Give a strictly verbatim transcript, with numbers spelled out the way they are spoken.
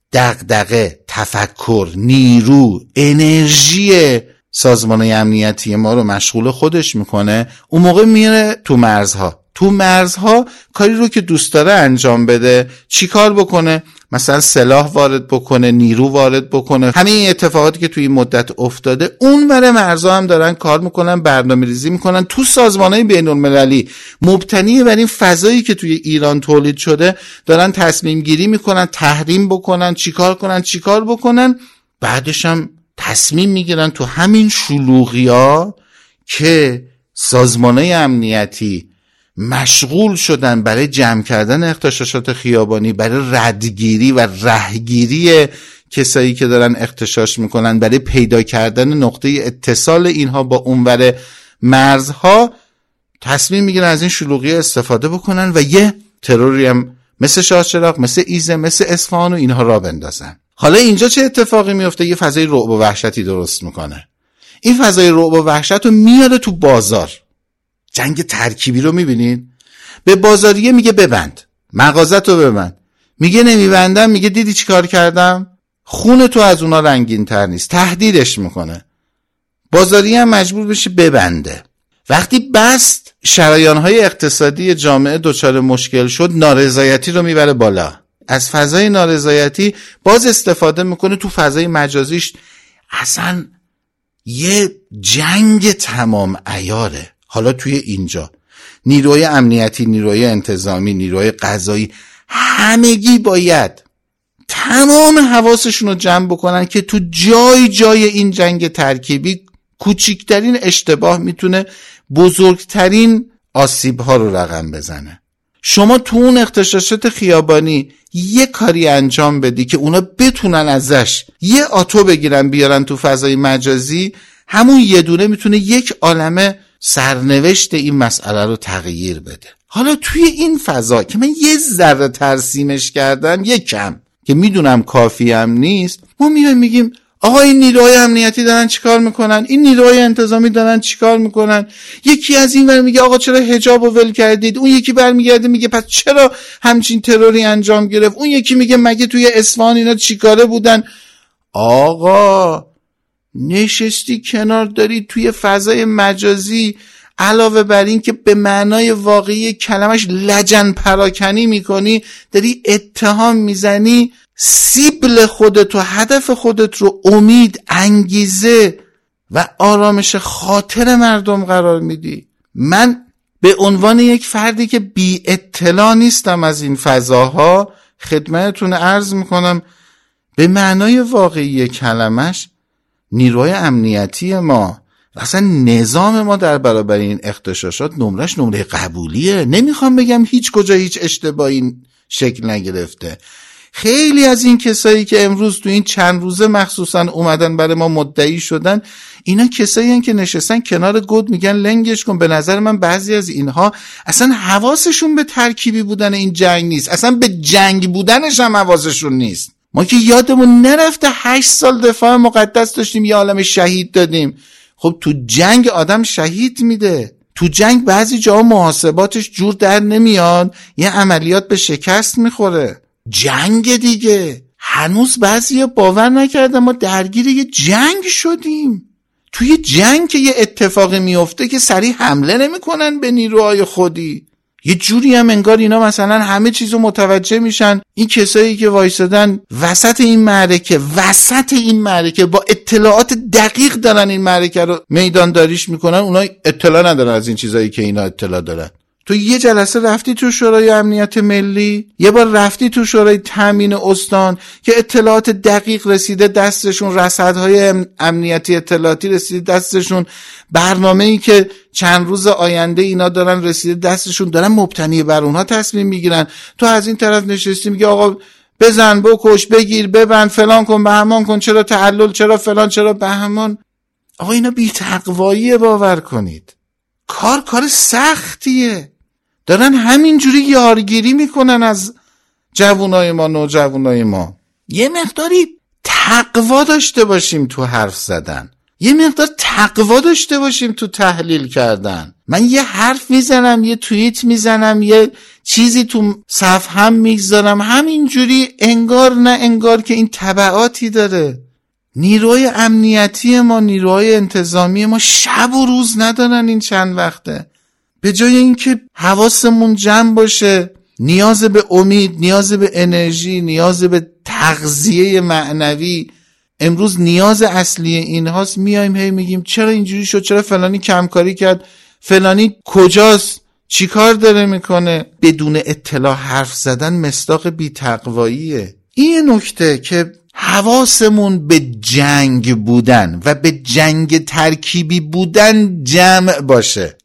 دغدغه، تفکر، نیرو، انرژی سازمان امنیتی ما رو مشغول خودش میکنه، اون موقع میره تو مرزها. تو مرزها کاری رو که دوست داره انجام بده. چی کار بکنه؟ مثلا سلاح وارد بکنه، نیرو وارد بکنه. همه این اتفاقاتی که توی این مدت افتاده، اون ور مرزها هم دارن کار میکنن، برنامه‌ریزی میکنن. تو سازمان‌های بین‌المللی مبتنی بر این فضایی که توی ایران تولید شده دارن تصمیم گیری میکنن، تحریم بکنن، چیکار کنن چیکار بکنن. بعدش هم تصمیم میگیرن تو همین شلوغی‌ها که سازمان‌های امنیتی مشغول شدن برای جمع کردن اغتشاشات خیابانی، برای ردگیری و رهگیری کسایی که دارن اغتشاش میکنن، برای پیدا کردن نقطه اتصال اینها با اونور مرزها، تصمیم میگیرن از این شلوغی استفاده بکنن و یه تروری هم مثل شاهچراغ، مثل ایزه، مثل اصفهان و اینها را بندازن. حالا اینجا چه اتفاقی میفته؟ یه فضای رعب و وحشتی درست میکنه. این فضای رعب و وحشت رو میاره تو بازار. جنگ ترکیبی رو میبینید؟ به بازاریه میگه ببند، مغازت رو ببند، میگه نمیبندم، میگه دیدی چی کار کردم؟ خون تو از اونا رنگین تر نیست. تهدیدش میکنه. بازاریه هم مجبور بشه ببنده. وقتی بست شریانهای اقتصادی جامعه دچار مشکل شد، نارضایتی رو میبره بالا. از فضای نارضایتی باز استفاده میکنه تو فضای مجازیش. اصلا یه جنگ تمام عیاره. حالا توی اینجا نیروی امنیتی، نیروی انتظامی، نیروی قضایی، همگی باید تمام حواسشون رو جمع بکنن که تو جای جای این جنگ ترکیبی کوچکترین اشتباه میتونه بزرگترین آسیب ها رو رقم بزنه. شما تو اون اغتشاشات خیابانی یه کاری انجام بدی که اونا بتونن ازش یه آتو بگیرن بیارن تو فضای مجازی، همون یه دونه میتونه یک عالمه سرنوشت این مسئله رو تغییر بده. حالا توی این فضا که من یه ذره ترسیمش کردم، یه کم که میدونم کافی هم نیست، ما میایم میگیم آقا این نیروهای امنیتی دارن چیکار میکنن، این نیروهای انتظامی دارن چیکار میکنن. یکی از این ور میگه آقا چرا حجاب رو ول کردید، اون یکی برمیگرده میگه پس چرا همچین تروری انجام گرفت، اون یکی میگه مگه توی اصفهان اینا چیکاره بودن. آقا نشستی کنار، داری توی فضای مجازی علاوه بر این که به معنای واقعی کلمش لجن پراکنی میکنی، داری اتهام میزنی، سیبل خودت و هدف خودت رو امید، انگیزه و آرامش خاطر مردم قرار میدی. من به عنوان یک فردی که بی اطلاع نیستم از این فضاها خدمتتون عرض میکنم، به معنای واقعی کلمش نیروهای امنیتی ما و اصلا نظام ما در برابر این اغتشاشات نمرش نمره قبولیه. نمیخوام بگم هیچ کجا هیچ اشتباهی شکل نگرفته. خیلی از این کسایی که امروز تو این چند روزه مخصوصا اومدن برای ما مدعی شدن، اینا کسایی هن که نشستن کنار گود میگن لنگش کن. به نظر من بعضی از اینها اصلا حواسشون به ترکیبی بودن این جنگ نیست، اصلا به جنگ بودنش هم حواسشون نیست. ما که یادمون نرفته هشت سال دفاع مقدس داشتیم، یه عالم شهید دادیم. خب تو جنگ آدم شهید میده، تو جنگ بعضی جاها محاسباتش جور در نمیاد، یه عملیات به شکست میخوره. جنگ دیگه. هنوز بعضی باور نکردن ما درگیر یه جنگ شدیم. توی جنگ که یه اتفاقی میفته که سریع حمله نمیکنن به نیروهای خودی. یه جوری هم انگار اینا مثلا همه چیزو متوجه میشن. این کسایی که وایسادن وسط این معرکه وسط این معرکه با اطلاعات دقیق دارن این معرکه رو میدان داریش میکنن، اونا اطلاع ندارن از این چیزایی که اینا اطلاع دارن. تو یه جلسه رفتی تو شورای امنیت ملی، یه بار رفتی تو شورای تامین استان که اطلاعات دقیق رسیده دستشون، رصدهای امنیتی اطلاعاتی رسیده دستشون، برنامه‌ای که چند روز آینده اینا دارن رسیده دستشون، دارن مبتنی بر اونها تصمیم میگیرن. تو از این طرف نشستی میگه آقا بزن بکش بگیر ببند فلان کن بهمان کن، چرا تعلل، چرا فلان، چرا بهمان. آقا اینا بی تقواییه، باور کنید. کار کار سختیه. دارن همینجوری یارگیری میکنن از جوانای ما، نوجوانای ما. یه مقداری تقوا داشته باشیم تو حرف زدن، یه مقدار تقوا داشته باشیم تو تحلیل کردن. من یه حرف میزنم، یه توییت میزنم، یه چیزی تو صف هم میگذارم، همینجوری انگار نه انگار که این تبعاتی داره. نیروی امنیتی ما، نیروهای انتظامی ما شب و روز ندارن این چند وقته. به جای اینکه حواسمون جمع باشه، نیاز به امید، نیاز به انرژی، نیاز به تغذیه معنوی، امروز نیاز اصلی این هاست، میایم هی میگیم چرا اینجوری شد، چرا فلانی کمکاری کرد، فلانی کجاست، چی کار داره میکنه. بدون اطلاع حرف زدن مصداق بی‌تقواییه. این نکته که حواسمون به جنگ بودن و به جنگ ترکیبی بودن جمع باشه.